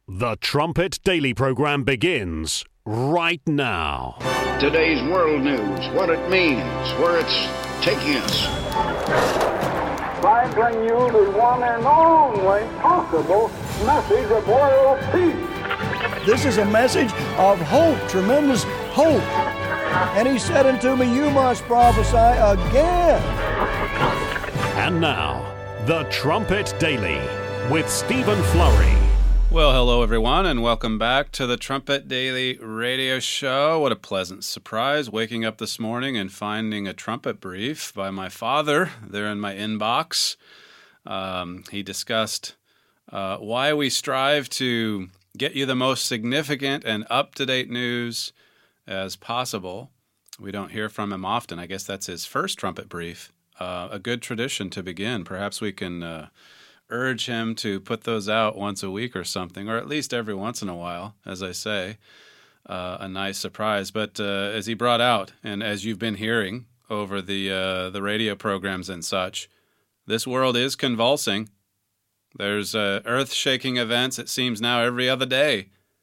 The Trumpet Daily program begins right now. Today's world news, what it means, where it's taking us. I bring you the one and only possible message of world peace. This is a message of hope, tremendous hope. And he said unto me, you must prophesy again. And now, The Trumpet Daily with Stephen Flurry. Well, hello everyone, and welcome back to the Trumpet Daily radio show. What a pleasant surprise, waking up this morning and finding a trumpet brief by my father there in my inbox. He discussed why we strive to get you the most significant and up-to-date news as possible. We don't hear from him often. I guess that's his first trumpet brief. A good tradition to begin. Perhaps we can urge him to put those out once a week or something, or at least every once in a while, as I say. A nice surprise. But as he brought out, and as you've been hearing over the radio programs and such, this world is convulsing. There's earth-shaking events, it seems now, every other day.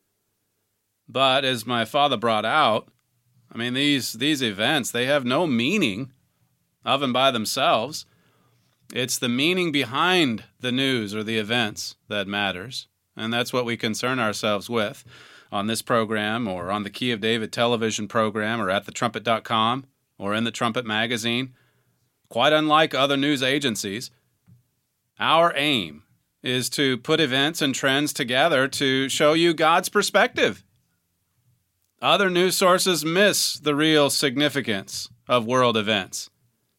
But as my father brought out, I mean, these events, they have no meaning of and by themselves. It's the meaning behind the news or the events that matters, and that's what we concern ourselves with on this program or on the Key of David television program or at thetrumpet.com or in the Trumpet magazine. Quite unlike other news agencies, our aim is to put events and trends together to show you God's perspective. Other news sources miss the real significance of world events.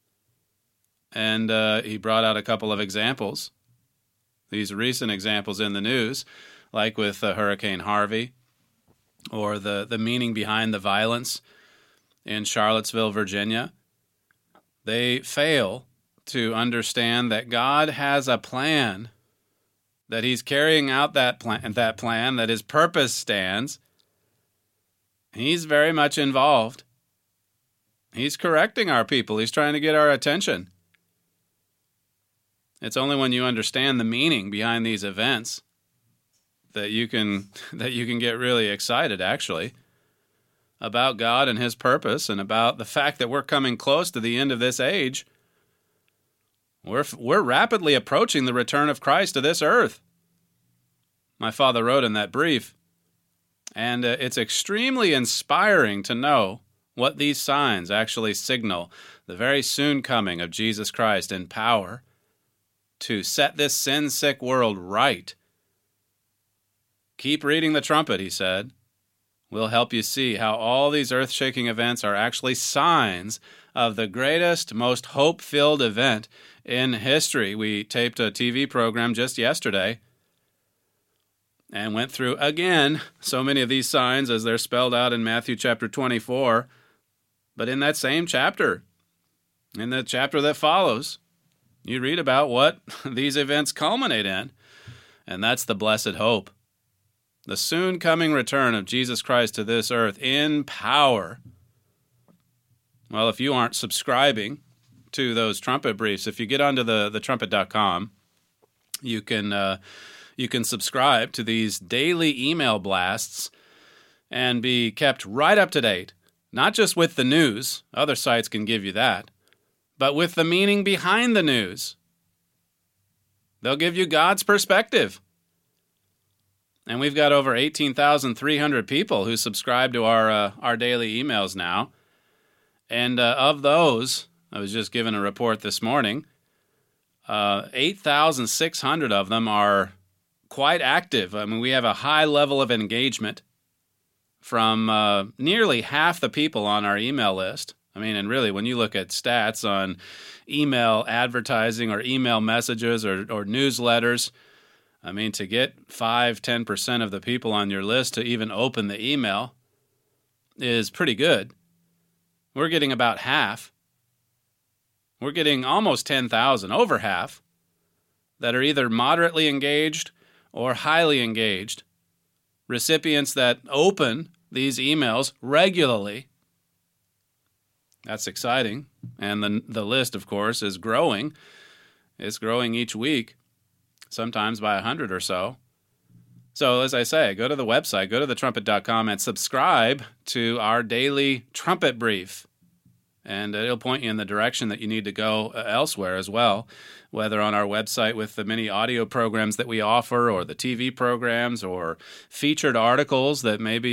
And he brought out a couple of examples, these recent examples in the news, like with Hurricane Harvey, or the meaning behind the violence in Charlottesville, Virginia. They fail to understand that God has a plan, that he's carrying out that plan, that his purpose stands. He's very much involved. He's correcting our people. He's trying to get our attention. It's only when you understand the meaning behind these events that you can get really excited, actually, about God and his purpose and about the fact that we're coming close to the end of this age. We're rapidly approaching the return of Christ to this earth. My father wrote in that brief, and it's extremely inspiring to know what these signs actually signal, the very soon coming of Jesus Christ in power to set this sin-sick world right. Keep reading the trumpet, he said. We'll help you see how all these earth-shaking events are actually signs of the greatest, most hope-filled event in history. We taped a TV program just yesterday and went through, again, so many of these signs as they're spelled out in Matthew chapter 24. But in that same chapter, in the chapter that follows, you read about what these events culminate in, and that's the blessed hope. The soon coming return of Jesus Christ to this earth in power. Well, if you aren't subscribing to those trumpet briefs, if you get onto the trumpet.com, you can subscribe to these daily email blasts and be kept right up to date, not just with the news, other sites can give you that, but with the meaning behind the news. They'll give you God's perspective. And we've got over 18,300 people who subscribe to our daily emails now. And of those, I was just given a report this morning, 8,600 of them are quite active. I mean, we have a high level of engagement from nearly half the people on our email list. I mean, and really, when you look at stats on email advertising or email messages or newsletters, I mean, to get 5-10% of the people on your list to even open the email is pretty good. We're getting about half. We're getting almost 10,000, over half, that are either moderately engaged or highly engaged. Recipients that open these emails regularly. That's exciting. And the list, of course, is growing. It's growing each week, sometimes by 100 or so. So as I say, go to the website, go to thetrumpet.com and subscribe to our daily trumpet brief. And it'll point you in the direction that you need to go elsewhere as well, whether on our website with the many audio programs that we offer, or the TV programs, or featured articles that maybe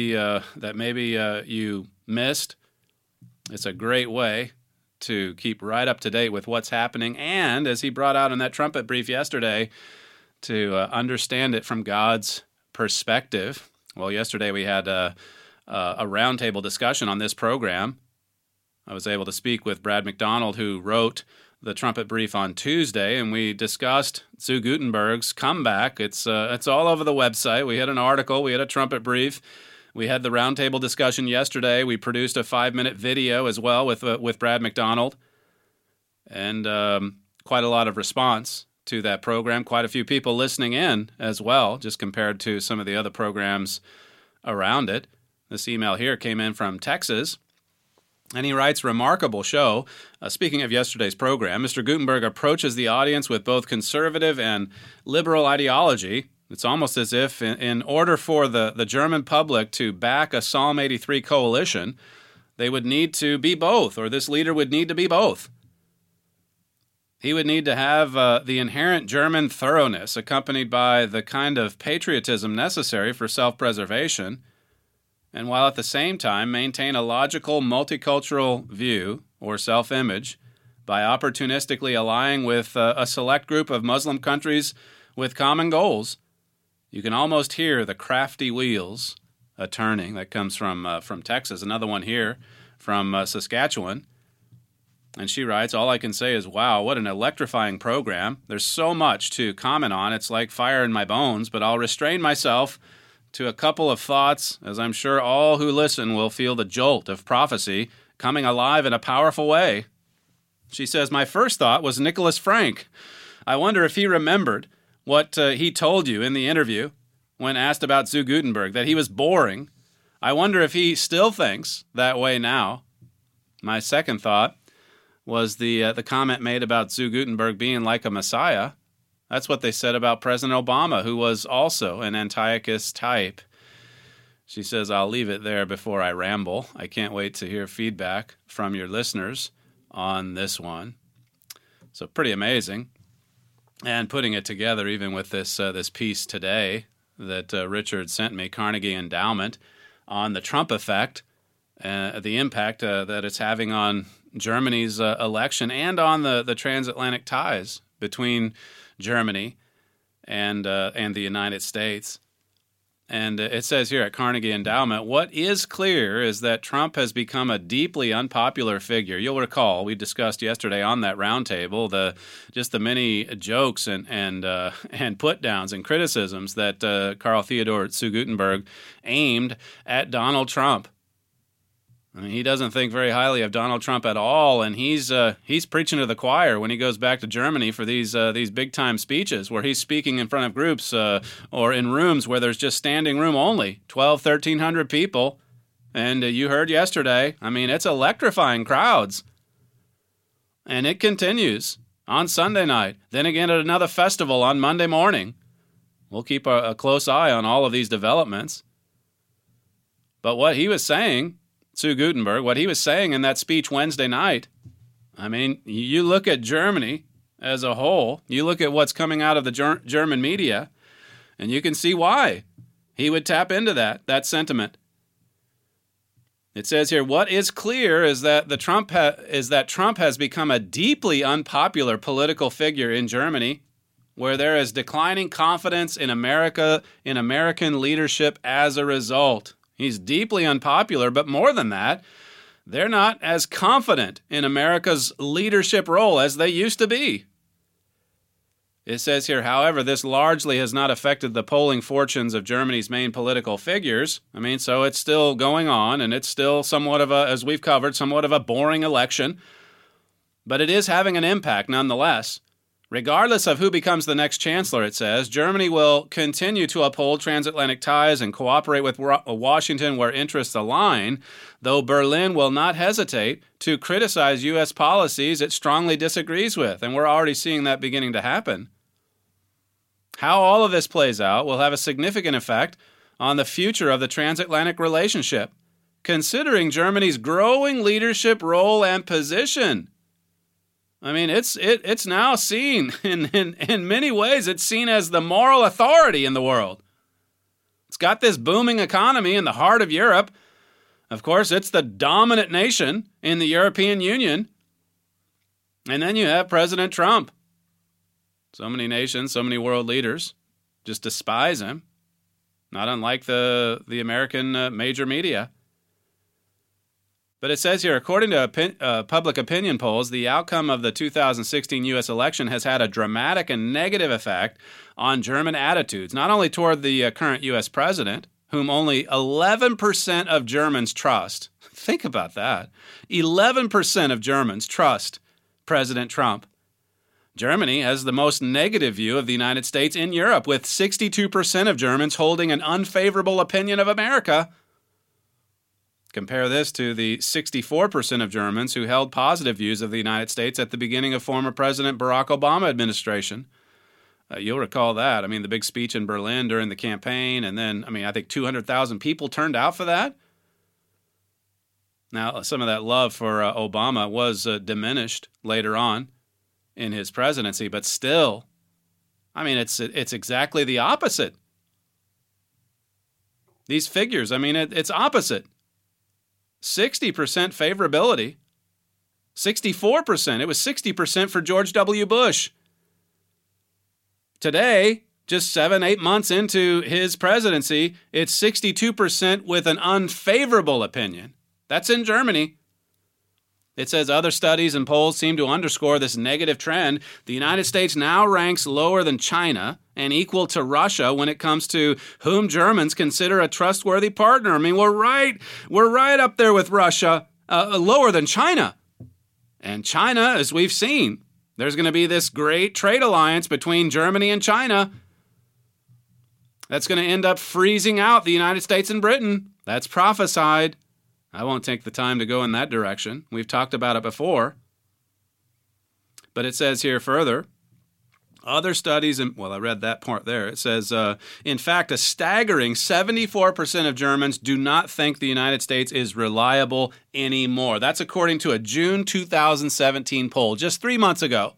you missed. It's a great way to keep right up to date with what's happening, and as he brought out in that trumpet brief yesterday, to understand it from God's perspective. Well, yesterday we had a roundtable discussion on this program. I was able to speak with Brad McDonald, who wrote the trumpet brief on Tuesday, and we discussed Zu Gutenberg's comeback. It's all over the website. We had an article, we had a trumpet brief, we had the roundtable discussion yesterday. We produced a 5-minute video as well with Brad McDonald, and quite a lot of response to that program. Quite a few people listening in as well, just compared to some of the other programs around it. This email here came in from Texas. And he writes, remarkable show. Speaking of yesterday's program, Mr. Gutenberg approaches the audience with both conservative and liberal ideology. It's almost as if in order for the German public to back a Psalm 83 coalition, they would need to be both, or this leader would need to be both. He would need to have the inherent German thoroughness accompanied by the kind of patriotism necessary for self-preservation, and while at the same time maintain a logical multicultural view or self-image by opportunistically allying with a select group of Muslim countries with common goals. You can almost hear the crafty wheels a-turning. That comes from Texas. Another one here from Saskatchewan. And she writes, all I can say is, wow, what an electrifying program. There's so much to comment on. It's like fire in my bones, but I'll restrain myself to a couple of thoughts, as I'm sure all who listen will feel the jolt of prophecy coming alive in a powerful way. She says, my first thought was Nicholas Frank. I wonder if he remembered what he told you in the interview when asked about Zu Gutenberg, that he was boring. I wonder if he still thinks that way now. My second thought was the comment made about Zu Gutenberg being like a messiah. That's what they said about President Obama, who was also an Antiochus type. She says, I'll leave it there before I ramble. I can't wait to hear feedback from your listeners on this one. So pretty amazing. And putting it together even with this piece today that Richard sent me, Carnegie Endowment, on the Trump effect, the impact that it's having on Germany's election and on the transatlantic ties between Germany and the United States. And it says here at Carnegie Endowment, what is clear is that Trump has become a deeply unpopular figure. You'll recall we discussed yesterday on that roundtable the many jokes and put downs and criticisms that Karl Theodor Zu Gutenberg aimed at Donald Trump. I mean, he doesn't think very highly of Donald Trump at all, and he's preaching to the choir when he goes back to Germany for these big-time speeches where he's speaking in front of groups or in rooms where there's just standing room only, 1,300 people. And you heard yesterday, I mean, it's electrifying crowds. And it continues on Sunday night, then again at another festival on Monday morning. We'll keep a close eye on all of these developments. But what he was saying, Zu Gutenberg, what he was saying in that speech Wednesday night, I mean, you look at Germany as a whole, you look at what's coming out of the German media, and you can see why he would tap into that sentiment. It says here, what is clear is that Trump has become a deeply unpopular political figure in Germany, where there is declining confidence in American leadership as a result. He's deeply unpopular, but more than that, they're not as confident in America's leadership role as they used to be. It says here, however, this largely has not affected the polling fortunes of Germany's main political figures. I mean, so it's still going on, and it's still somewhat of as we've covered, somewhat of a boring election. But it is having an impact nonetheless. Regardless of who becomes the next chancellor, it says, Germany will continue to uphold transatlantic ties and cooperate with Washington where interests align, though Berlin will not hesitate to criticize U.S. policies it strongly disagrees with. And we're already seeing that beginning to happen. How all of this plays out will have a significant effect on the future of the transatlantic relationship, considering Germany's growing leadership role and position. I mean, it's now seen, in many ways, it's seen as the moral authority in the world. It's got this booming economy in the heart of Europe. Of course, it's the dominant nation in the European Union. And then you have President Trump. So many nations, so many world leaders just despise him, not unlike the American major media. But it says here, according to public opinion polls, the outcome of the 2016 U.S. election has had a dramatic and negative effect on German attitudes, not only toward the current U.S. president, whom only 11% of Germans trust. Think about that. 11% of Germans trust President Trump. Germany has the most negative view of the United States in Europe, with 62% of Germans holding an unfavorable opinion of America. Compare this to the 64% of Germans who held positive views of the United States at the beginning of former President Barack Obama administration. You'll recall that. I mean, the big speech in Berlin during the campaign, and then, I think 200,000 people turned out for that. Now, some of that love for Obama was diminished later on in his presidency, but still, it's exactly the opposite. These figures, it's opposite. 60% favorability, 64%. It was 60% for George W. Bush. Today, just 7-8 months into his presidency, it's 62% with an unfavorable opinion. That's in Germany. It says other studies and polls seem to underscore this negative trend. The United States now ranks lower than China and equal to Russia when it comes to whom Germans consider a trustworthy partner. We're right up there with Russia, lower than China. And China, as we've seen, there's going to be this great trade alliance between Germany and China that's going to end up freezing out the United States and Britain. That's prophesied. I won't take the time to go in that direction. We've talked about it before. But it says here further, other studies, I read that part there. It says, in fact, a staggering 74% of Germans do not think the United States is reliable anymore. That's according to a June 2017 poll, just 3 months ago.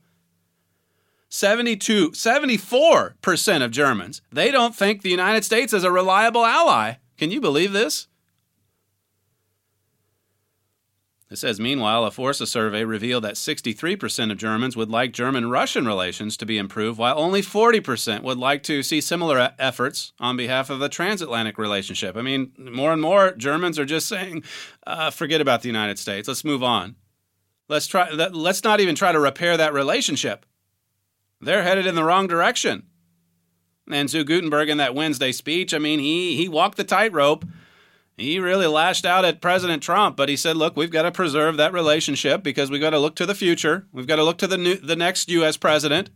74% of Germans, they don't think the United States is a reliable ally. Can you believe this? It says, meanwhile, a Forsa survey revealed that 63% of Germans would like German-Russian relations to be improved, while only 40% would like to see similar efforts on behalf of the transatlantic relationship. More and more Germans are just saying, forget about the United States. Let's move on. Let's not even try to repair that relationship. They're headed in the wrong direction. And Zu Guttenberg in that Wednesday speech, he walked the tightrope. He really lashed out at President Trump, but he said, look, we've got to preserve that relationship because we've got to look to the future. We've got to look to the next U.S. president.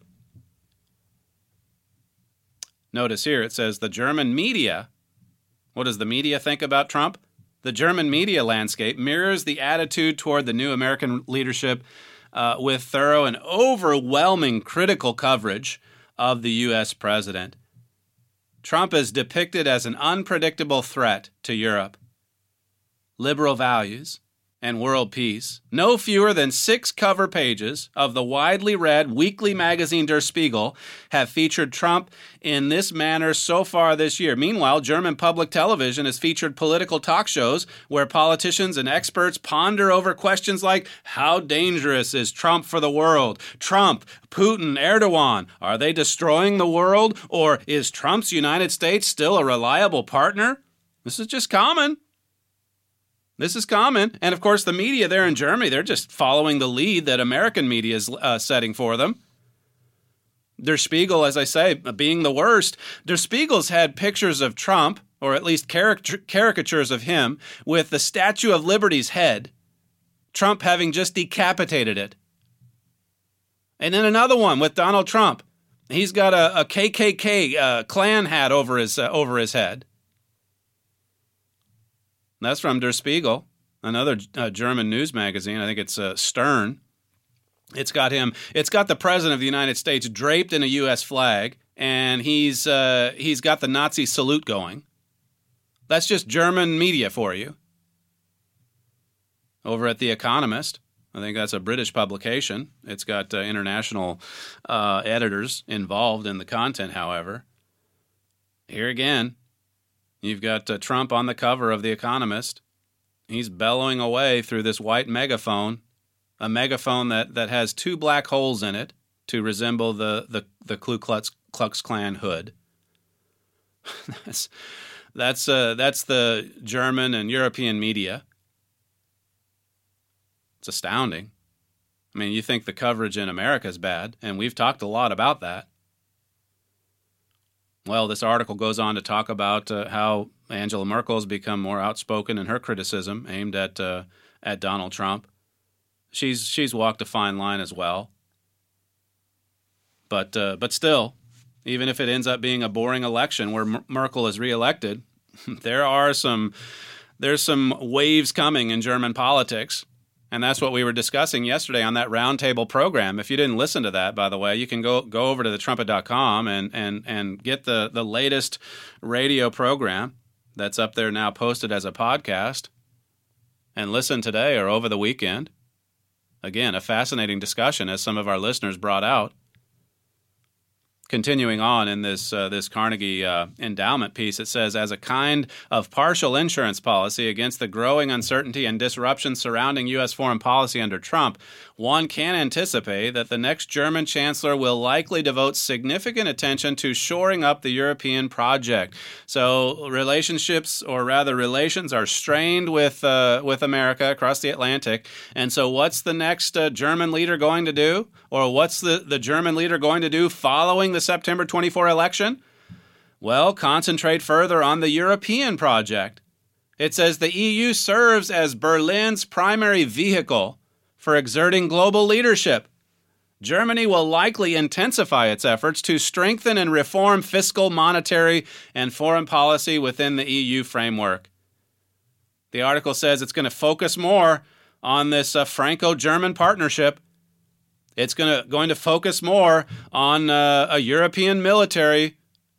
Notice here it says the German media. What does the media think about Trump? The German media landscape mirrors the attitude toward the new American leadership with thorough and overwhelming critical coverage of the U.S. president. Trump is depicted as an unpredictable threat to Europe, liberal values, and world peace. No fewer than 6 cover pages of the widely read weekly magazine Der Spiegel have featured Trump in this manner so far this year. Meanwhile, German public television has featured political talk shows where politicians and experts ponder over questions like, how dangerous is Trump for the world? Trump, Putin, Erdogan, are they destroying the world? Or is Trump's United States still a reliable partner? This is just common. This is common. And of course, the media there in Germany, they're just following the lead that American media is setting for them. Der Spiegel, as I say, being the worst. Der Spiegel's had pictures of Trump, or at least caricatures of him, with the Statue of Liberty's head, Trump having just decapitated it. And then another one with Donald Trump. He's got a KKK Klan hat over his head. That's from Der Spiegel, another German news magazine. I think it's Stern. It's got the President of the United States draped in a U.S. flag and he's got the Nazi salute going. That's just German media for you. Over at The Economist, I think that's a British publication. It's got international editors involved in the content, however. Here again, you've got Trump on the cover of The Economist. He's bellowing away through this white megaphone, a megaphone that has two black holes in it to resemble the Ku Klux Klan hood. That's the German and European media. It's astounding. I mean, you think the coverage in America is bad, and we've talked a lot about that. Well, this article goes on to talk about how Angela Merkel has become more outspoken in her criticism aimed at Donald Trump. She's walked a fine line as well. But still, even if it ends up being a boring election where Merkel is reelected, there's some waves coming in German politics. And that's what we were discussing yesterday on that roundtable program. If you didn't listen to that, by the way, you can go over to thetrumpet.com and get the latest radio program that's up there now posted as a podcast and listen today or over the weekend. Again, a fascinating discussion, as some of our listeners brought out. Continuing on in this Carnegie endowment piece, it says, as a kind of partial insurance policy against the growing uncertainty and disruption surrounding U.S. foreign policy under Trump, one can anticipate that the next German chancellor will likely devote significant attention to shoring up the European project. So relations are strained with America across the Atlantic. And so what's the next German leader going to do? Or what's the German leader going to do following the September 24 election? Well, concentrate further on the European project. It says the EU serves as Berlin's primary vehicle for exerting global leadership. Germany will likely intensify its efforts to strengthen and reform fiscal, monetary, and foreign policy within the EU framework. The article says it's going to focus more on this Franco-German partnership. It's going to focus more on a European military.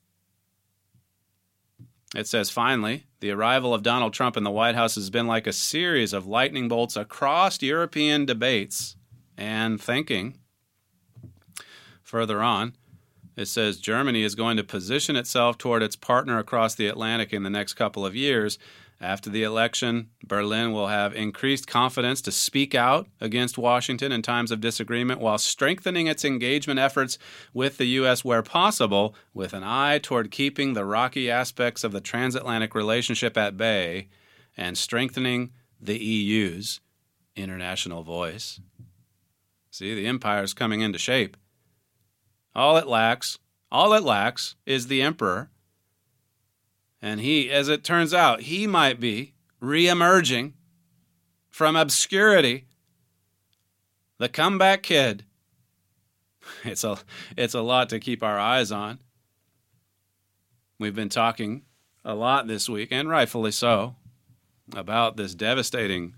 It says, finally, the arrival of Donald Trump in the White House has been like a series of lightning bolts across European debates and thinking. Further on, it says Germany is going to position itself toward its partner across the Atlantic in the next couple of years. After the election, Berlin will have increased confidence to speak out against Washington in times of disagreement while strengthening its engagement efforts with the U.S. where possible, with an eye toward keeping the rocky aspects of the transatlantic relationship at bay and strengthening the EU's international voice. See, the empire's coming into shape. All it lacks is the emperor. And he, as it turns out, he might be re-emerging from obscurity. The comeback kid. It's a lot to keep our eyes on. We've been talking a lot this week, and rightfully so, about this devastating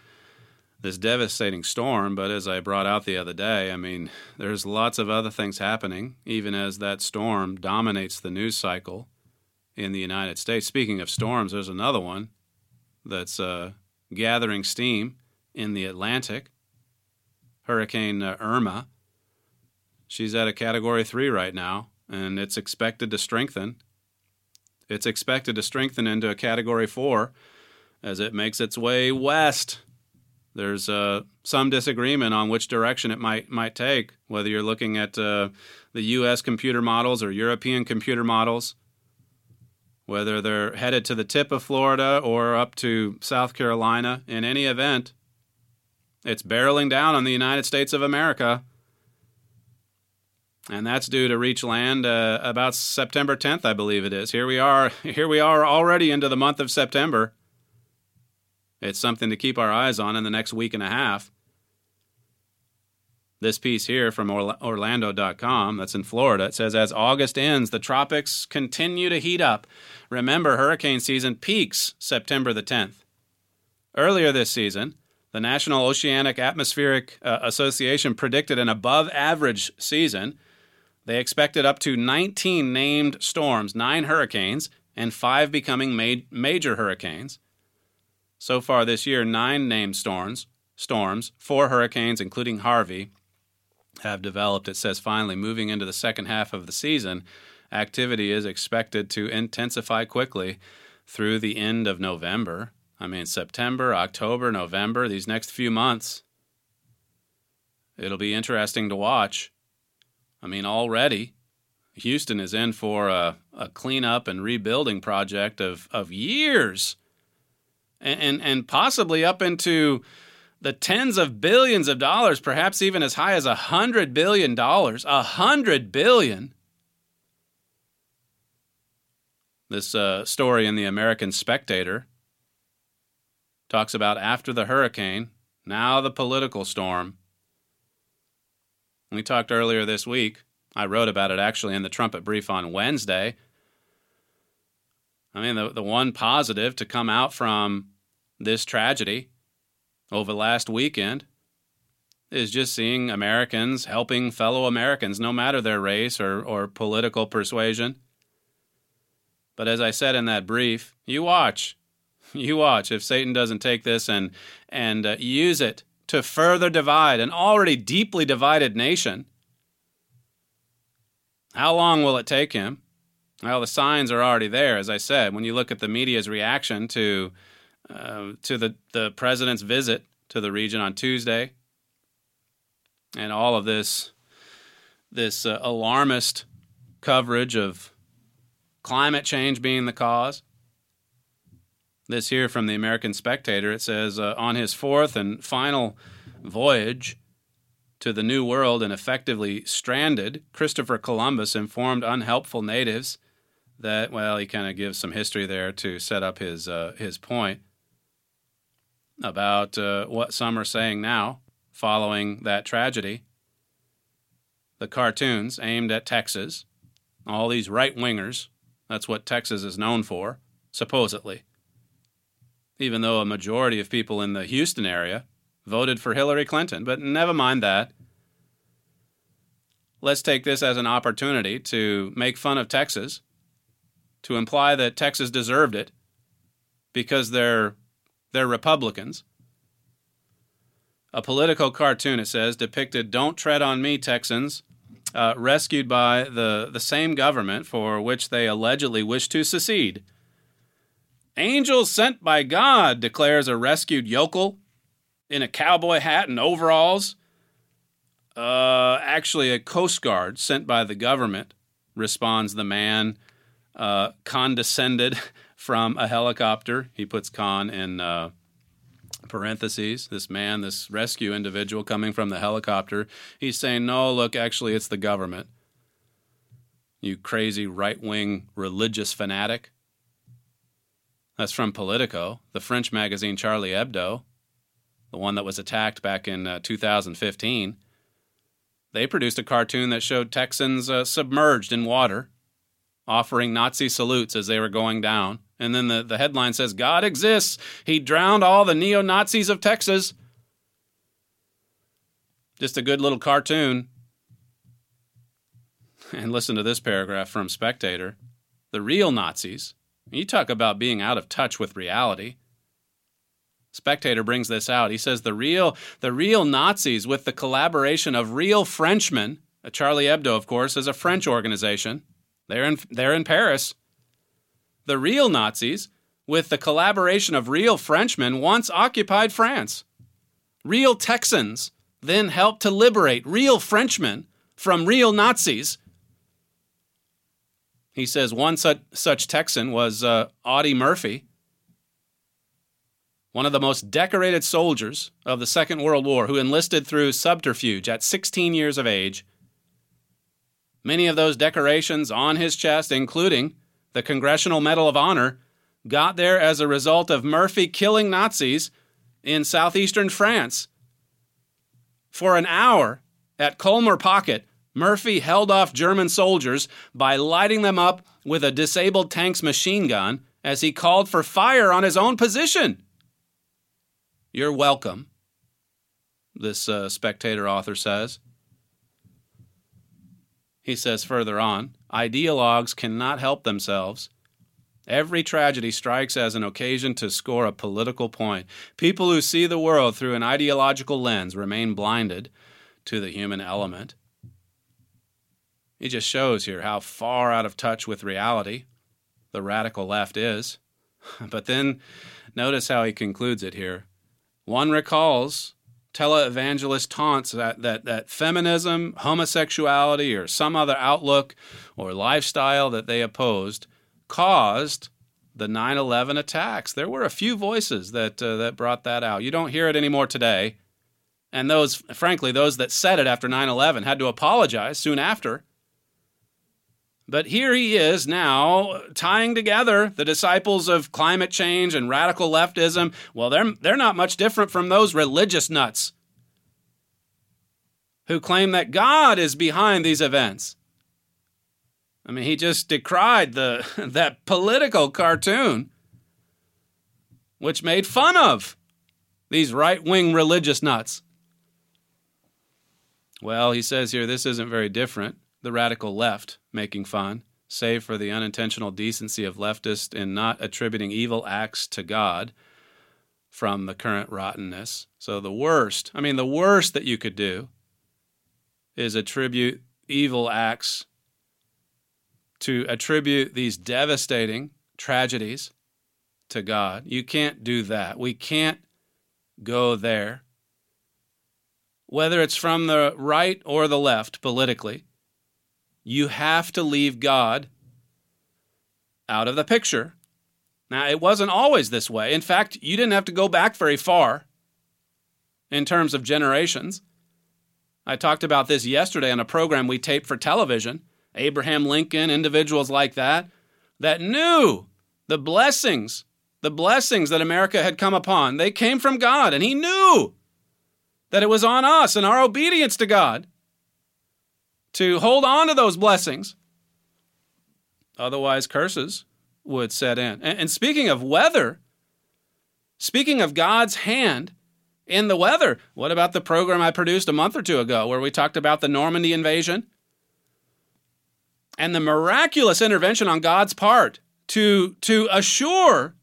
storm. But as I brought out the other day, I mean, there's lots of other things happening, even as that storm dominates the news cycle in the United States. Speaking of storms, there's another one that's gathering steam in the Atlantic. Hurricane Irma. She's at a Category 3 right now, and it's expected to strengthen. It's expected to strengthen into a Category 4 as it makes its way west. There's some disagreement on which direction it might take, whether you're looking at the U.S. computer models or European computer models, whether they're headed to the tip of Florida or up to South Carolina. In any event, it's barreling down on the United States of America. And that's due to reach land about September 10th, I believe it is. Here we are already into the month of September. It's something to keep our eyes on in the next week and a half. This piece here from Orlando.com, that's in Florida, it says, as August ends, the tropics continue to heat up. Remember, hurricane season peaks September the 10th. Earlier this season, the National Oceanic Atmospheric Association predicted an above-average season They expected up to 19 named storms, 9 hurricanes, and 5 becoming major hurricanes. So far this year, 9 named storms, 4 hurricanes, including Harvey, have developed. It says finally, moving into the second half of the season, activity is expected to intensify quickly through the end of November. I mean, September, October, November, these next few months. It'll be interesting to watch. I mean, already, Houston is in for a cleanup and rebuilding project of years, and possibly up into the tens of billions of dollars, perhaps even as high as $100 billion. $100 billion. This story in the American Spectator talks about after the hurricane, now the political storm. We talked earlier this week. I wrote about it actually in the Trumpet Brief on Wednesday. I mean, the one positive to come out from this tragedy over last weekend is just seeing Americans helping fellow Americans, no matter their race or political persuasion. But as I said in that brief, you watch if Satan doesn't take this and use it to further divide an already deeply divided nation. How long will it take him? Well, the signs are already there, as I said. When you look at the media's reaction to the president's visit to the region on Tuesday, and all of this alarmist coverage of climate change being the cause. This here from the American Spectator, it says, on his fourth and final voyage to the New World and effectively stranded, Christopher Columbus informed unhelpful natives that, well, he kind of gives some history there to set up his point about what some are saying now following that tragedy. The cartoons aimed at Texas, all these right-wingers, that's what Texas is known for, supposedly. Even though a majority of people in the Houston area voted for Hillary Clinton. But never mind that. Let's take this as an opportunity to make fun of Texas, to imply that Texas deserved it because they're Republicans. A political cartoon, it says, depicted "Don't Tread on Me, Texans," rescued by the same government for which they allegedly wish to secede. "Angels sent by God," declares a rescued yokel in a cowboy hat and overalls. Actually, a Coast Guard sent by the government, responds the man, condescended from a helicopter. He puts con in parentheses. This man, this rescue individual coming from the helicopter, he's saying, no, look, actually, it's the government. You crazy right-wing religious fanatic. That's from Politico, the French magazine Charlie Hebdo, the one that was attacked back in 2015. They produced a cartoon that showed Texans submerged in water, offering Nazi salutes as they were going down. And then the headline says, "God exists. He drowned all the neo-Nazis of Texas." Just a good little cartoon. And listen to this paragraph from Spectator. The real Nazis. You talk about being out of touch with reality. Spectator brings this out. He says the real Nazis, with the collaboration of real Frenchmen, Charlie Hebdo, of course, is a French organization. They're in Paris. The real Nazis, with the collaboration of real Frenchmen, once occupied France. Real Texans then helped to liberate real Frenchmen from real Nazis. He says one such Texan was Audie Murphy, one of the most decorated soldiers of the Second World War, who enlisted through subterfuge at 16 years of age. Many of those decorations on his chest, including the Congressional Medal of Honor, got there as a result of Murphy killing Nazis in southeastern France. For an hour at Colmar Pocket, Murphy held off German soldiers by lighting them up with a disabled tank's machine gun as he called for fire on his own position. You're welcome, this Spectator author says. he says further on, ideologues cannot help themselves. Every tragedy strikes as an occasion to score a political point. People who see the world through an ideological lens remain blinded to the human element. He just shows here how far out of touch with reality the radical left is. But then notice how he concludes it here. One recalls televangelist taunts that feminism, homosexuality, or some other outlook or lifestyle that they opposed caused the 9/11 attacks. There were a few voices that brought that out. You don't hear it anymore today. And those that said it after 9/11 had to apologize soon after. But here he is now tying together the disciples of climate change and radical leftism. Well, they're not much different from those religious nuts who claim that God is behind these events. I mean, he just decried that political cartoon which made fun of these right-wing religious nuts. Well, he says here, this isn't very different. The radical left making fun, save for the unintentional decency of leftists in not attributing evil acts to God from the current rottenness. So the worst that you could do is attribute evil acts, to attribute these devastating tragedies to God. You can't do that. We can't go there. Whether it's from the right or the left politically, you have to leave God out of the picture. Now, it wasn't always this way. In fact, you didn't have to go back very far in terms of generations. I talked about this yesterday on a program we taped for television. Abraham Lincoln, individuals like that knew the blessings that America had come upon. They came from God, and he knew that it was on us and our obedience to God to hold on to those blessings. Otherwise, curses would set in. And speaking of weather, speaking of God's hand in the weather, what about the program I produced a month or two ago where we talked about the Normandy invasion and the miraculous intervention on God's part to assure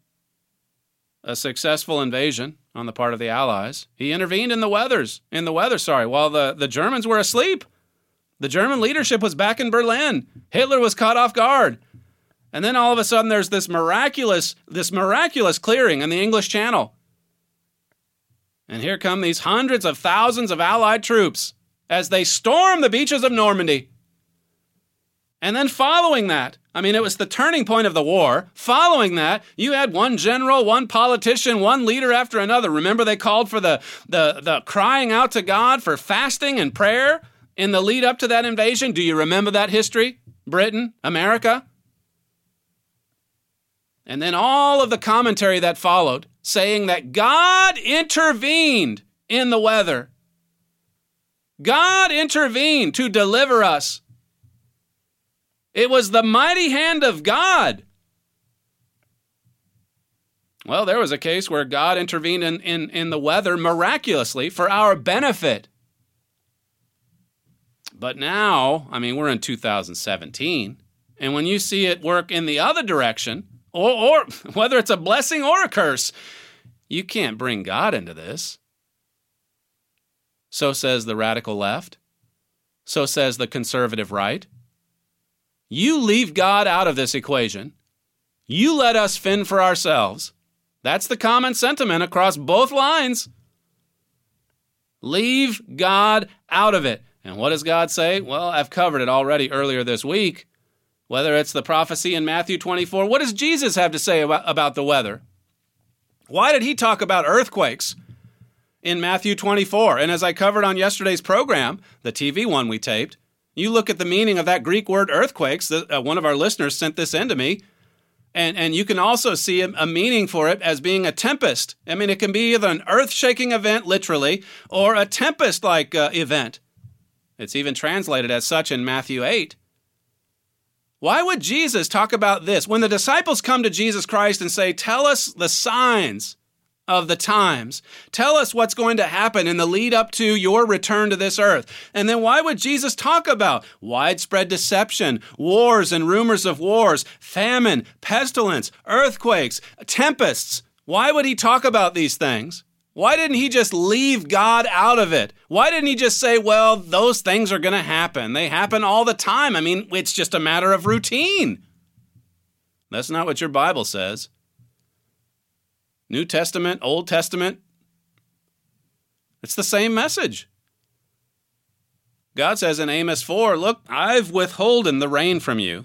a successful invasion on the part of the Allies? He intervened in the weather, while the Germans were asleep. The German leadership was back in Berlin. Hitler was caught off guard. And then all of a sudden there's this miraculous clearing in the English Channel. And here come these hundreds of thousands of Allied troops as they storm the beaches of Normandy. And then following that, it was the turning point of the war. Following that, you had one general, one politician, one leader after another. Remember, they called for the crying out to God for fasting and prayer in the lead up to that invasion. Do you remember that history? Britain, America? And then all of the commentary that followed, saying that God intervened in the weather. God intervened to deliver us. It was the mighty hand of God. Well, there was a case where God intervened in the weather miraculously for our benefit. But now, we're in 2017, and when you see it work in the other direction, or whether it's a blessing or a curse, you can't bring God into this. So says the radical left. So says the conservative right. You leave God out of this equation. You let us fend for ourselves. That's the common sentiment across both lines. Leave God out of it. And what does God say? Well, I've covered it already earlier this week. Whether it's the prophecy in Matthew 24, what does Jesus have to say about the weather? Why did he talk about earthquakes in Matthew 24? And as I covered on yesterday's program, the TV one we taped, you look at the meaning of that Greek word earthquakes. One of our listeners sent this in to me. And you can also see a meaning for it as being a tempest. It can be either an earth-shaking event, literally, or a tempest-like event. It's even translated as such in Matthew 8. Why would Jesus talk about this? When the disciples come to Jesus Christ and say, tell us the signs of the times. Tell us what's going to happen in the lead up to your return to this earth. And then why would Jesus talk about widespread deception, wars and rumors of wars, famine, pestilence, earthquakes, tempests? Why would he talk about these things? Why didn't he just leave God out of it? Why didn't he just say, well, those things are going to happen. They happen all the time. I mean, it's just a matter of routine. That's not what your Bible says. New Testament, Old Testament, it's the same message. God says in Amos 4, look, I've withholden the rain from you,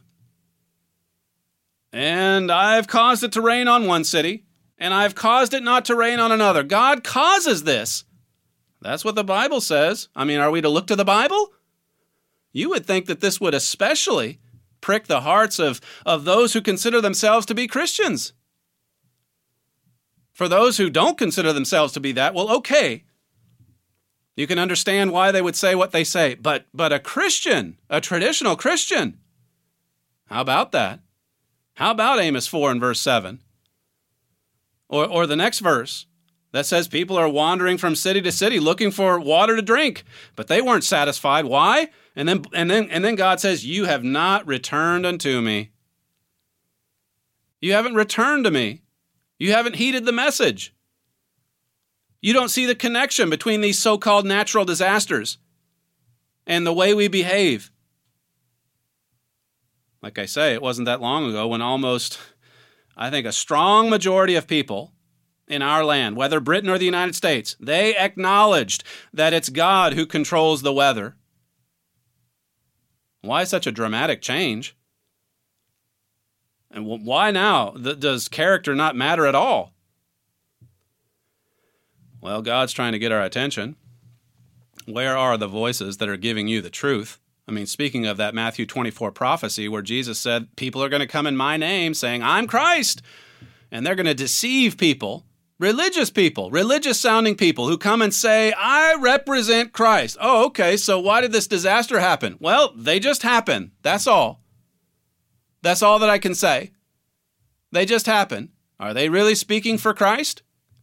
and I've caused it to rain on one city, and I've caused it not to rain on another. God causes this. That's what the Bible says. I mean, are we to look to the Bible? You would think that this would especially prick the hearts of those who consider themselves to be Christians. For those who don't consider themselves to be that, well, okay. You can understand why they would say what they say. But a Christian, a traditional Christian, how about that? How about Amos 4 and verse 7? Or the next verse that says people are wandering from city to city looking for water to drink, but they weren't satisfied. Why? And then God says, you have not returned unto me. You haven't returned to me. You haven't heeded the message. You don't see the connection between these so-called natural disasters and the way we behave. Like I say, it wasn't that long ago when almost, I think, a strong majority of people in our land, whether Britain or the United States, they acknowledged that it's God who controls the weather. Why such a dramatic change? And why now? Does character not matter at all? Well, God's trying to get our attention. Where are the voices that are giving you the truth? I mean, speaking of that Matthew 24 prophecy where Jesus said, people are going to come in my name saying, I'm Christ. And they're going to deceive people, religious-sounding people who come and say, I represent Christ. Oh, okay, so why did this disaster happen? Well, they just happen. That's all. That's all that I can say. They just happen. Are they really speaking for Christ?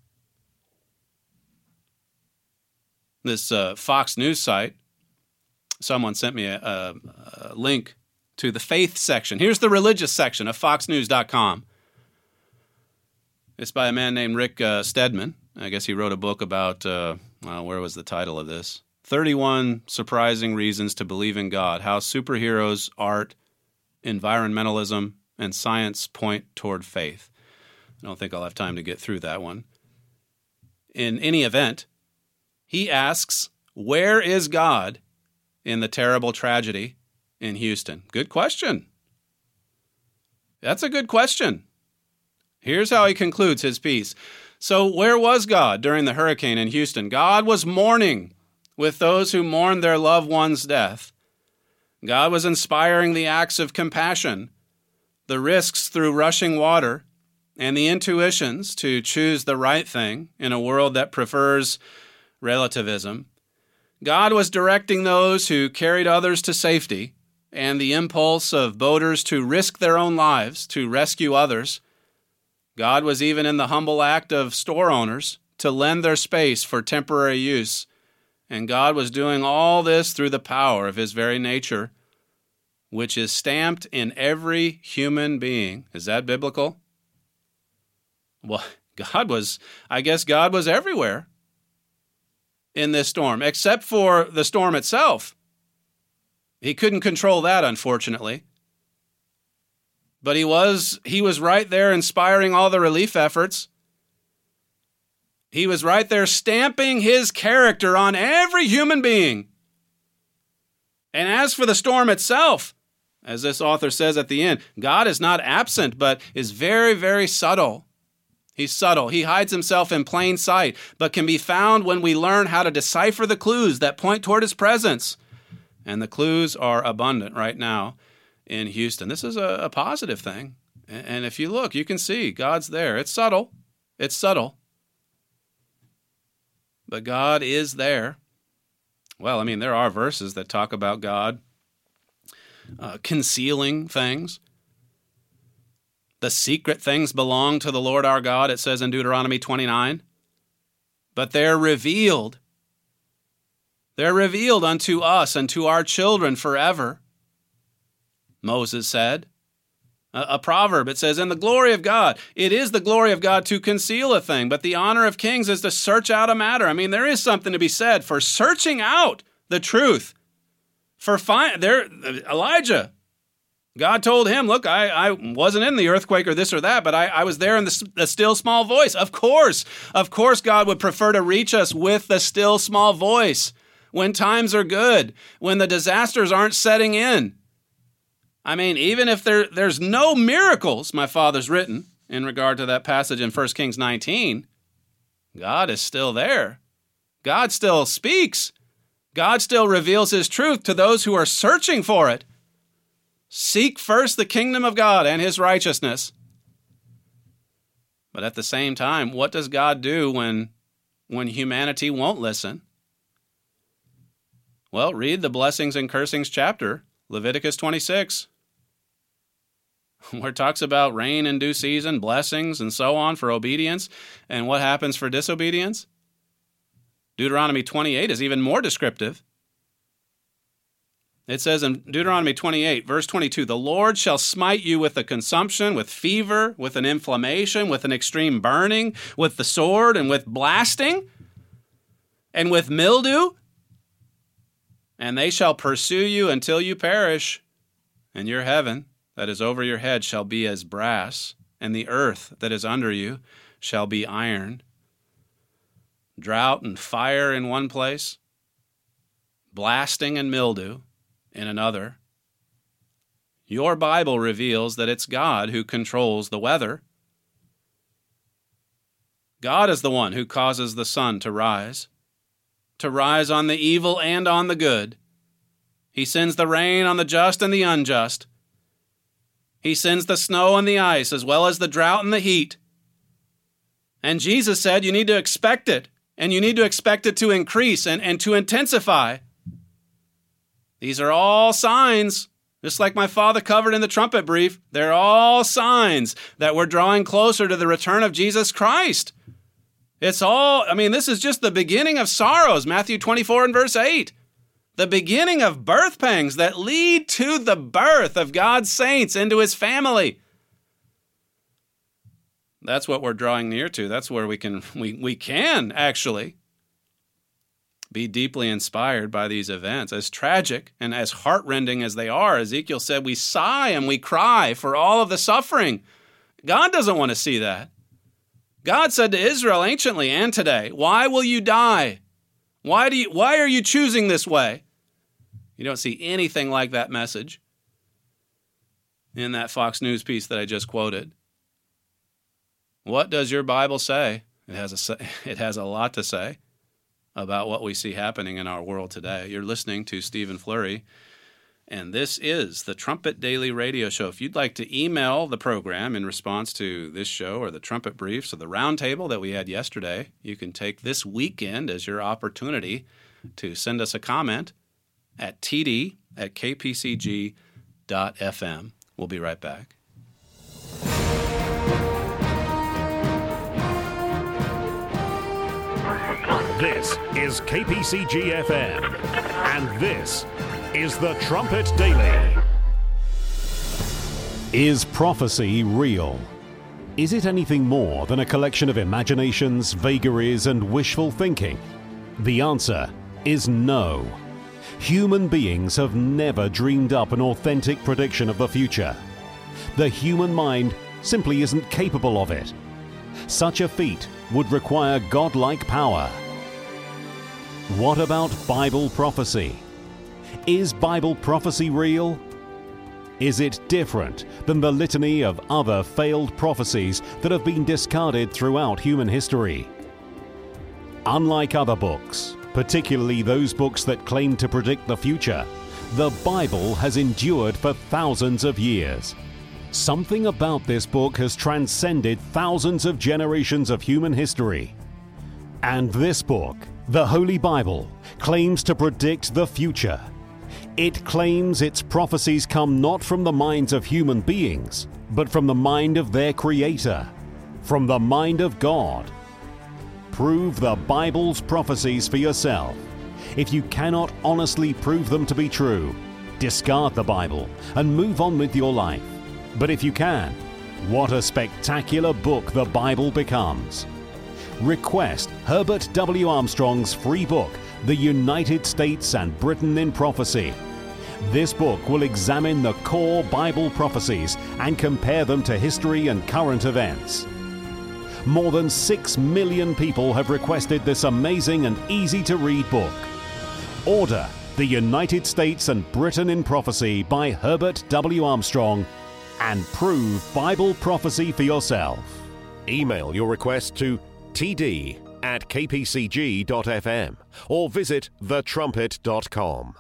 This Fox News site, someone sent me a link to the faith section. Here's the religious section of foxnews.com. It's by a man named Rick Stedman. I guess he wrote a book about, where was the title of this? 31 Surprising Reasons to Believe in God, How Superheroes, Art, Environmentalism, and Science Point Toward Faith. I don't think I'll have time to get through that one. In any event, he asks, where is God in the terrible tragedy in Houston? Good question. That's a good question. Here's how he concludes his piece. So where was God during the hurricane in Houston? God was mourning with those who mourned their loved one's death. God was inspiring the acts of compassion, the risks through rushing water, and the intuitions to choose the right thing in a world that prefers relativism. God was directing those who carried others to safety and the impulse of boaters to risk their own lives to rescue others. God was even in the humble act of store owners to lend their space for temporary use. And God was doing all this through the power of his very nature, which is stamped in every human being. Is that biblical? Well, God was everywhere in this storm, except for the storm itself. He couldn't control that, unfortunately. But he was right there inspiring all the relief efforts. He was right there stamping his character on every human being. And as for the storm itself, as this author says at the end, God is not absent, but is very, very subtle. He's subtle. He hides himself in plain sight, but can be found when we learn how to decipher the clues that point toward his presence. And the clues are abundant right now in Houston. This is a positive thing. And if you look, you can see God's there. It's subtle. It's subtle. But God is there. Well, I mean, there are verses that talk about God concealing things. The secret things belong to the Lord our God, it says in Deuteronomy 29. but they're revealed. They're revealed unto us and to our children forever. Moses said, a proverb, it says, in the glory of God, it is the glory of God to conceal a thing, but the honor of kings is to search out a matter. I mean, there is something to be said for searching out the truth. Elijah, God told him, look, I wasn't in the earthquake or this or that, but I was there in the still small voice. Of course, God would prefer to reach us with the still small voice when times are good, when the disasters aren't setting in. I mean, even if there's no miracles, my father's written, in regard to that passage in 1 Kings 19, God is still there. God still speaks. God still reveals his truth to those who are searching for it. Seek first the kingdom of God and his righteousness. But at the same time, what does God do when humanity won't listen? Well, read the blessings and cursings chapter, Leviticus 26, where it talks about rain in due season, blessings, and so on for obedience, and what happens for disobedience. Deuteronomy 28 is even more descriptive. It says in Deuteronomy 28, verse 22, the Lord shall smite you with a consumption, with fever, with an inflammation, with an extreme burning, with the sword, and with blasting, and with mildew. And they shall pursue you until you perish. And your heaven that is over your head shall be as brass, and the earth that is under you shall be iron. Drought and fire in one place, blasting and mildew in another. Your Bible reveals that it's God who controls the weather. God is the one who causes the sun to rise on the evil and on the good. He sends the rain on the just and the unjust. He sends the snow and the ice, as well as the drought and the heat. And Jesus said you need to expect it, and you need to expect it to increase and to intensify. These are all signs, just like my father covered in the trumpet brief, they're all signs that we're drawing closer to the return of Jesus Christ. This is just the beginning of sorrows, Matthew 24 and verse 8. The beginning of birth pangs that lead to the birth of God's saints into his family. That's what we're drawing near to. That's where we can actually be deeply inspired by these events. As tragic and as heartrending as they are, Ezekiel said, we sigh and we cry for all of the suffering. God doesn't want to see that. God said to Israel anciently and today, why will you die? Why are you choosing this way? You don't see anything like that message in that Fox News piece that I just quoted. What does your Bible say? It has a lot to say about what we see happening in our world today. You're listening to Stephen Flurry, and this is the Trumpet Daily Radio Show. If you'd like to email the program in response to this show or the Trumpet Briefs or the roundtable that we had yesterday, you can take this weekend as your opportunity to send us a comment at td@kpcg.fm. We'll be right back. This is KPCG-FM, and this is the Trumpet Daily. Is prophecy real? Is it anything more than a collection of imaginations, vagaries, and wishful thinking? The answer is no. Human beings have never dreamed up an authentic prediction of the future. The human mind simply isn't capable of it. Such a feat would require godlike power. What about Bible prophecy? Is Bible prophecy real? Is it different than the litany of other failed prophecies that have been discarded throughout human history? Unlike other books, particularly those books that claim to predict the future, the Bible has endured for thousands of years. Something about this book has transcended thousands of generations of human history. And this book, the Holy Bible, claims to predict the future. It claims its prophecies come not from the minds of human beings, but from the mind of their Creator, from the mind of God. Prove the Bible's prophecies for yourself. If you cannot honestly prove them to be true, discard the Bible and move on with your life. But if you can, what a spectacular book the Bible becomes. Request Herbert W. Armstrong's free book, The United States and Britain in Prophecy. This book will examine the core Bible prophecies and compare them to history and current events. More than 6 million people have requested this amazing and easy-to-read book. Order The United States and Britain in Prophecy by Herbert W. Armstrong and prove Bible prophecy for yourself. Email your request to td@kpcg.fm or visit thetrumpet.com.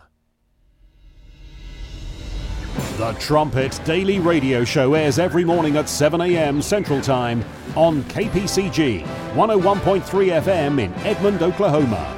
The Trumpet Daily Radio Show airs every morning at 7 a.m. Central Time on KPCG 101.3 FM in Edmond, Oklahoma.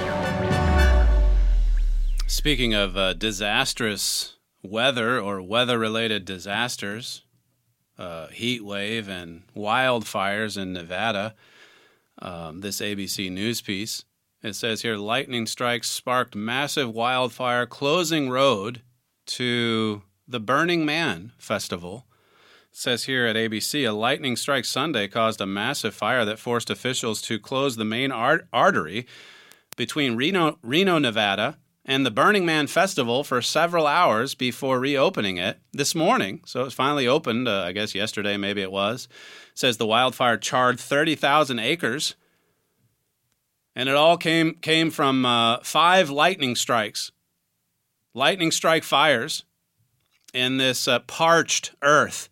Speaking of disastrous weather or weather-related disasters, heat wave and wildfires in Nevada, this ABC News piece, it says here, lightning strikes sparked massive wildfire closing road to the Burning Man Festival. It says here at ABC, a lightning strike Sunday caused a massive fire that forced officials to close the main artery between Reno, Nevada, and the Burning Man Festival for several hours before reopening it this morning. So it finally opened, I guess yesterday maybe it was. It says the wildfire charred 30,000 acres, and it all came from 5 lightning strikes. Lightning strike fires in this parched earth.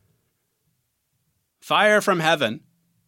Fire from heaven,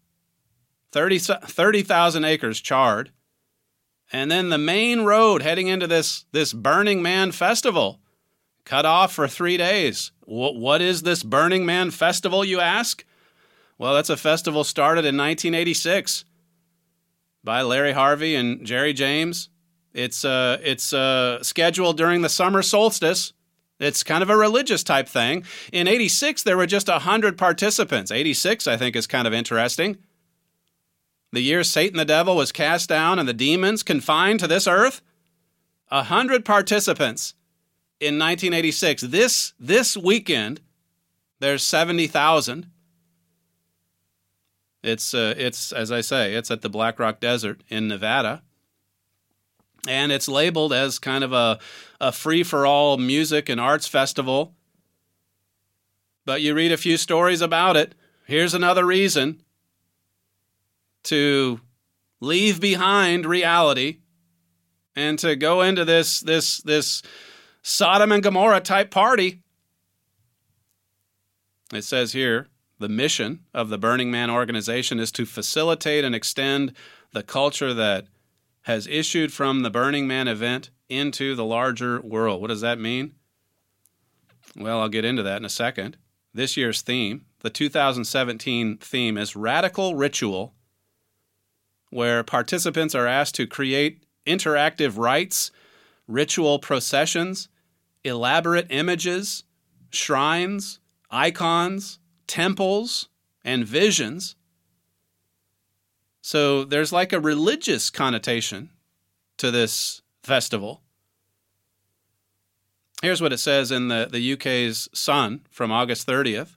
30,000 acres charred. And then the main road heading into this Burning Man Festival, cut off for 3 days. What is this Burning Man Festival, you ask? Well, that's a festival started in 1986 by Larry Harvey and Jerry James. It's scheduled during the summer solstice. It's kind of a religious type thing. In 86, there were just 100 participants. 86, I think, is kind of interesting. The year Satan the devil was cast down and the demons confined to this earth. 100 participants in 1986. This weekend, there's 70,000. It's as I say, it's at the Black Rock Desert in Nevada. And it's labeled as kind of a free-for-all music and arts festival. But you read a few stories about it. Here's another reason to leave behind reality and to go into this Sodom and Gomorrah type party. It says here, the mission of the Burning Man organization is to facilitate and extend the culture that has issued from the Burning Man event into the larger world. What does that mean? Well, I'll get into that in a second. This year's theme, the 2017 theme, is Radical Ritual, where participants are asked to create interactive rites, ritual processions, elaborate images, shrines, icons, temples, and visions. So there's like a religious connotation to this festival. Here's what it says in the UK's Sun from August 30th.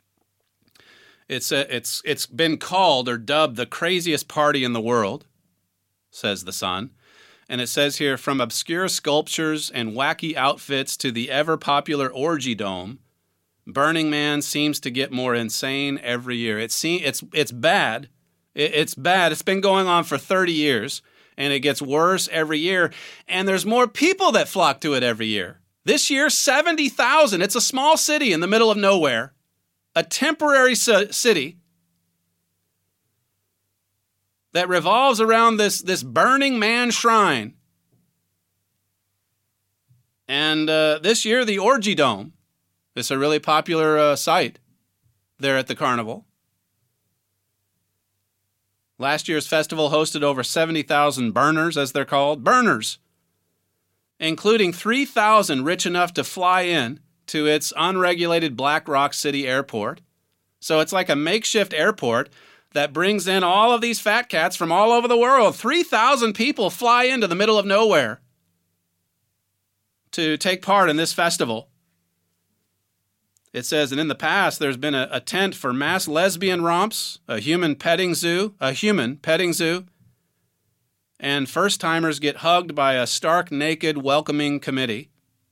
It's been called or dubbed the craziest party in the world, says the Sun. And it says here, from obscure sculptures and wacky outfits to the ever-popular orgy dome, Burning Man seems to get more insane every year. It's bad. It's bad. It's been going on for 30 years, and it gets worse every year. And there's more people that flock to it every year. This year, 70,000. It's a small city in the middle of nowhere, a temporary city that revolves around this Burning Man shrine. And this year, the Orgy Dome. It's a really popular site there at the carnival. Last year's festival hosted over 70,000 burners, as they're called. Burners! Including 3,000 rich enough to fly in to its unregulated Black Rock City Airport. So it's like a makeshift airport that brings in all of these fat cats from all over the world. 3,000 people fly into the middle of nowhere to take part in this festival. It says, and in the past, there's been a tent for mass lesbian romps, a human petting zoo, and first-timers get hugged by a stark naked welcoming committee.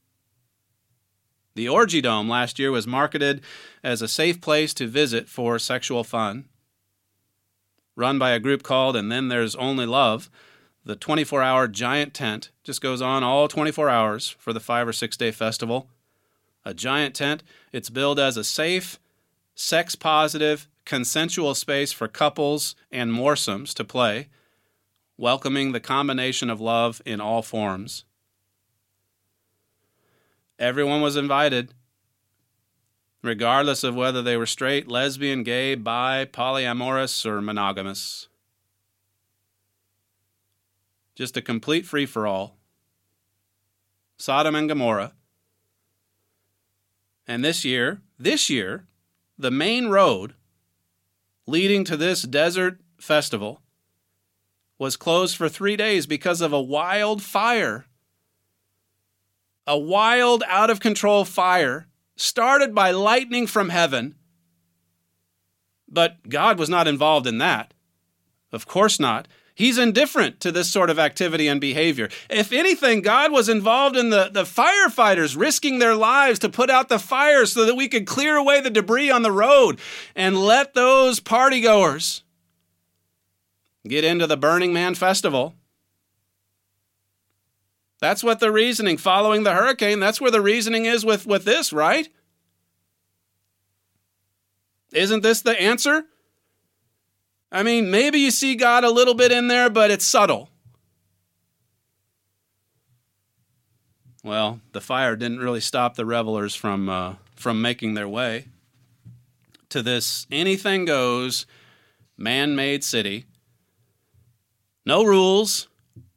The Orgy Dome last year was marketed as a safe place to visit for sexual fun. Run by a group called And Then There's Only Love, the 24-hour giant tent just goes on all 24 hours for the 5 or 6 day festival. A giant tent, it's billed as a safe, sex-positive, consensual space for couples and moresomes to play, welcoming the combination of love in all forms. Everyone was invited, regardless of whether they were straight, lesbian, gay, bi, polyamorous, or monogamous. Just a complete free-for-all. Sodom and Gomorrah. And this year, the main road leading to this desert festival was closed for 3 days because of a wild fire. A wild, out-of-control fire started by lightning from heaven. But God was not involved in that. Of course not. He's indifferent to this sort of activity and behavior. If anything, God was involved in the firefighters risking their lives to put out the fire so that we could clear away the debris on the road and let those partygoers get into the Burning Man Festival. That's what the reasoning following the hurricane, that's where the reasoning is with this, right? Isn't this the answer? I mean, maybe you see God a little bit in there, but it's subtle. Well, the fire didn't really stop the revelers from making their way to this anything goes man-made city. No rules,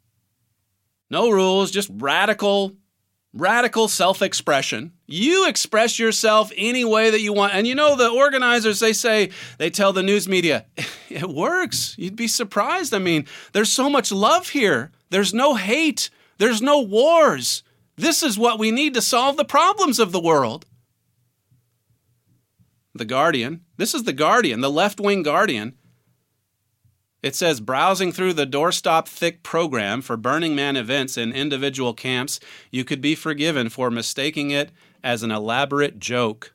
just radical self-expression. You express yourself any way that you want. And you know, the organizers, they tell the news media, it works. You'd be surprised. I mean, there's so much love here. There's no hate. There's no wars. This is what we need to solve the problems of the world. The Guardian, this is the Guardian, the left-wing Guardian. It says, browsing through the doorstop thick program for Burning Man events in individual camps, you could be forgiven for mistaking it as an elaborate joke.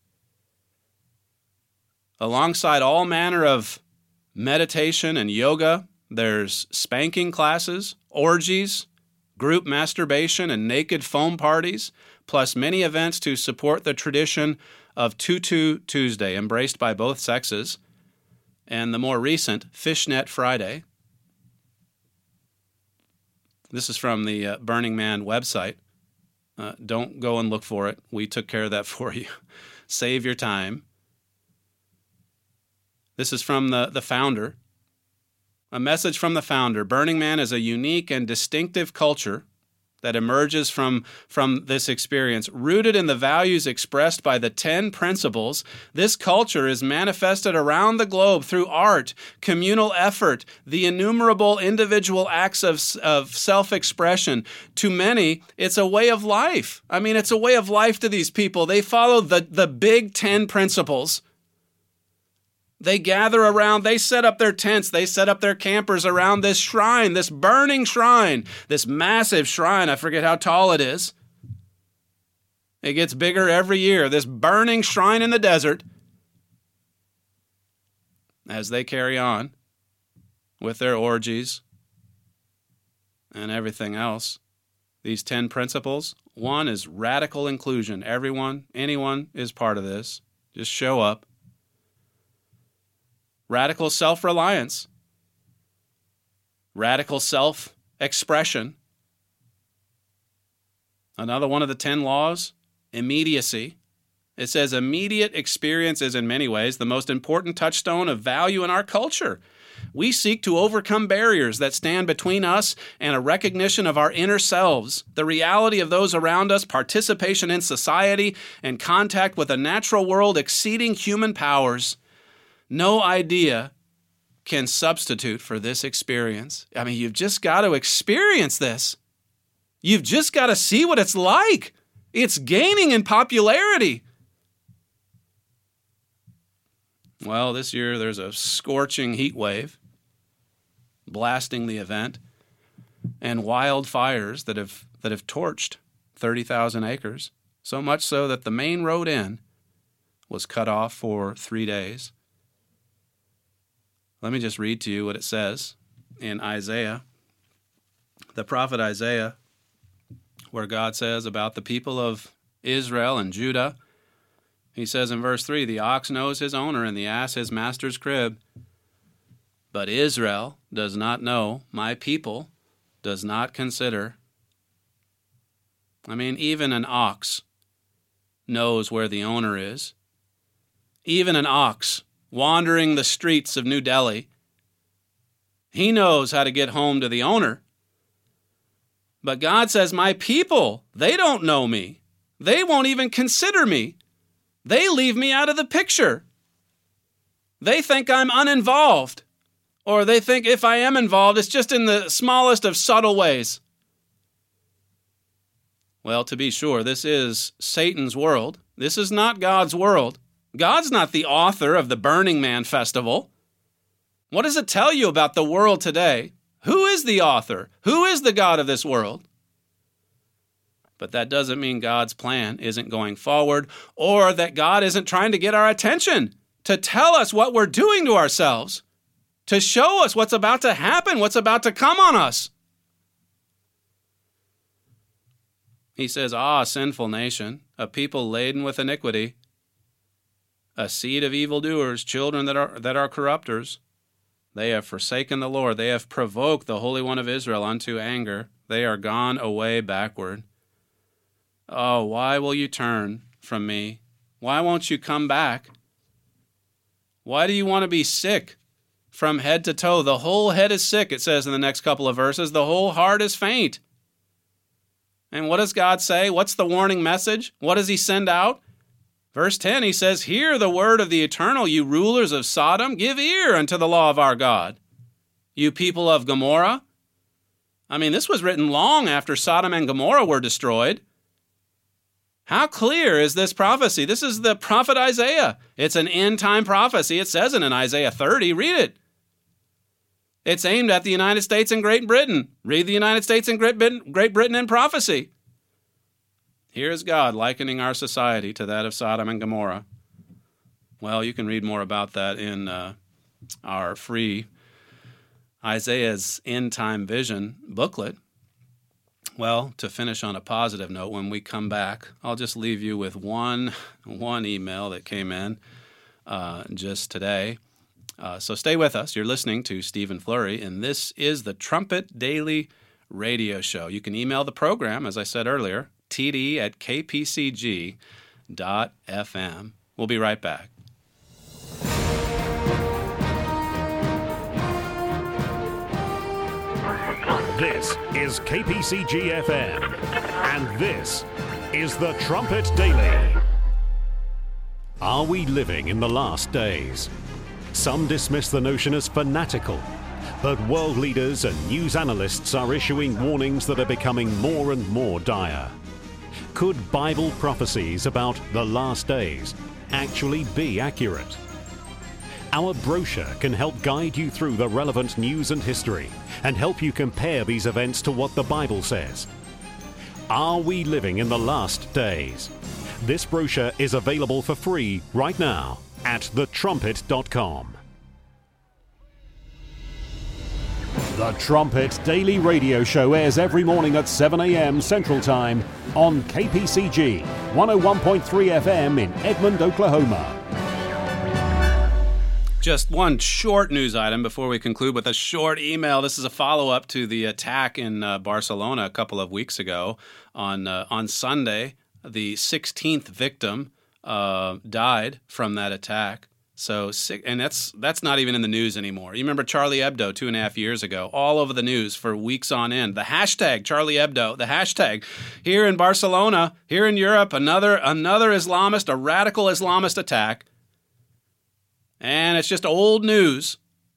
Alongside all manner of meditation and yoga, there's spanking classes, orgies, group masturbation, and naked foam parties, plus many events to support the tradition of Tutu Tuesday, embraced by both sexes, and the more recent Fishnet Friday. This is from the Burning Man website. Don't go and look for it. We took care of that for you. Save your time. This is from the founder. A message from the founder. Burning Man is a unique and distinctive culture that emerges from this experience. Rooted in the values expressed by the 10 principles, this culture is manifested around the globe through art, communal effort, the innumerable individual acts of self-expression. To many, it's a way of life. I mean, it's a way of life to these people. They follow the big 10 principles. They gather around, they set up their tents, they set up their campers around this shrine, this burning shrine, this massive shrine. I forget how tall it is. It gets bigger every year. This burning shrine in the desert. As they carry on with their orgies and everything else. These 10 principles. One is radical inclusion. Everyone, anyone is part of this. Just show up. Radical self-reliance, radical self-expression. Another one of the 10 laws, immediacy. It says immediate experience is in many ways the most important touchstone of value in our culture. We seek to overcome barriers that stand between us and a recognition of our inner selves, the reality of those around us, participation in society, and contact with a natural world exceeding human powers. No idea can substitute for this experience. I mean, you've just got to experience this. You've just got to see what it's like. It's gaining in popularity. Well, this year there's a scorching heat wave blasting the event, and wildfires that have torched 30,000 acres, so much so that the main road in was cut off for 3 days. Let me just read to you what it says in Isaiah, the prophet Isaiah, where God says about the people of Israel and Judah. He says in verse 3, "The ox knows his owner and the ass his master's crib. But Israel does not know, my people does not consider." I mean, even an ox knows where the owner is. Even an ox wandering the streets of New Delhi, he knows how to get home to the owner. But God says, my people, they don't know me. They won't even consider me. They leave me out of the picture. They think I'm uninvolved. Or they think if I am involved, it's just in the smallest of subtle ways. Well, to be sure, this is Satan's world. This is not God's world. God's not the author of the Burning Man Festival. What does it tell you about the world today? Who is the author? Who is the God of this world? But that doesn't mean God's plan isn't going forward, or that God isn't trying to get our attention, to tell us what we're doing to ourselves, to show us what's about to happen, what's about to come on us. He says, sinful nation, a people laden with iniquity, a seed of evildoers, children that are corrupters. They have forsaken the Lord. They have provoked the Holy One of Israel unto anger. They are gone away backward. Oh, why will you turn from me? Why won't you come back? Why do you want to be sick from head to toe? The whole head is sick, it says in the next couple of verses. The whole heart is faint. And what does God say? What's the warning message? What does he send out? Verse 10, he says, "Hear the word of the Eternal, you rulers of Sodom. Give ear unto the law of our God. You people of Gomorrah." I mean, this was written long after Sodom and Gomorrah were destroyed. How clear is this prophecy? This is the prophet Isaiah. It's an end-time prophecy. It says it in Isaiah 30. Read it. It's aimed at the United States and Great Britain. Read the United States and Great Britain in prophecy. Here's God likening our society to that of Sodom and Gomorrah. Well, you can read more about that in our free Isaiah's End Time Vision booklet. Well, to finish on a positive note, when we come back, I'll just leave you with one email that came in just today. So stay with us. You're listening to Stephen Flurry, and this is the Trumpet Daily Radio Show. You can email the program, as I said earlier, td@kpcg.fm. We'll be right back. This is KPCG-FM, and this is the Trumpet Daily. Are we living in the last days? Some dismiss the notion as fanatical, but world leaders and news analysts are issuing warnings that are becoming more and more dire. Could Bible prophecies about the last days actually be accurate? Our brochure can help guide you through the relevant news and history and help you compare these events to what the Bible says. Are we living in the last days? This brochure is available for free right now at thetrumpet.com. The Trumpet Daily Radio Show airs every morning at 7 a.m. Central Time on KPCG 101.3 FM in Edmond, Oklahoma. Just one short news item before we conclude with a short email. This is a follow-up to the attack in Barcelona a couple of weeks ago. On Sunday, the 16th victim died from that attack. So, and that's not even in the news anymore. You remember Charlie Hebdo 2.5 years ago, all over the news for weeks on end. The hashtag Charlie Hebdo, the hashtag. Here in Barcelona, here in Europe, another Islamist, a radical Islamist attack. And it's just old news.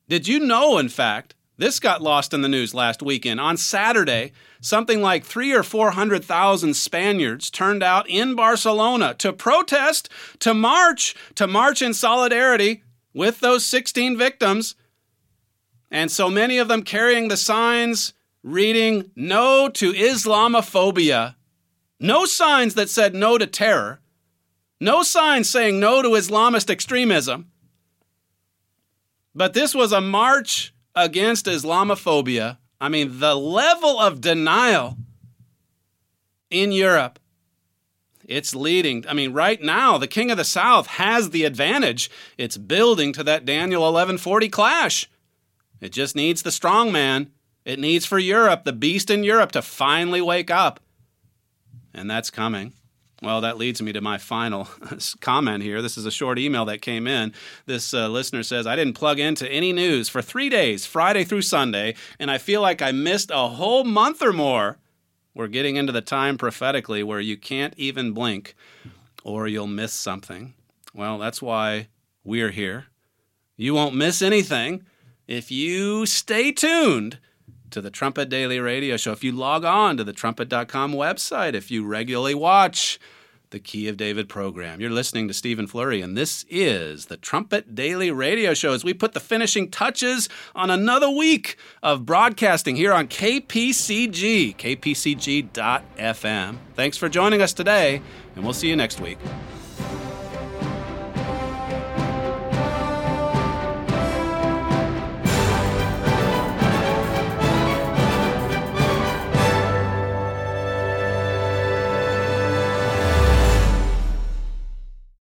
Did you know, in fact, this got lost in the news last weekend. On Saturday, something like 300,000 or 400,000 Spaniards turned out in Barcelona to protest, to march in solidarity with those 16 victims. And so many of them carrying the signs reading "No to Islamophobia." No signs that said no to terror. No signs saying no to Islamist extremism. But this was a march against Islamophobia. I mean, the level of denial in Europe, it's leading. I mean, right now, the King of the South has the advantage. It's building to that Daniel 11:40 clash. It just needs the strong man. It needs for Europe, the beast in Europe, to finally wake up. And that's coming. Well, that leads me to my final comment here. This is a short email that came in. This listener says, I didn't plug into any news for 3 days, Friday through Sunday, and I feel like I missed a whole month or more. We're getting into the time prophetically where you can't even blink or you'll miss something. Well, that's why we're here. You won't miss anything if you stay tuned to the Trumpet Daily Radio Show. If you log on to the trumpet.com website, if you regularly watch the Key of David program. You're listening to Stephen Flurry, and this is the Trumpet Daily Radio Show as we put the finishing touches on another week of broadcasting here on KPCG, kpcg.fm. Thanks for joining us today, and we'll see you next week.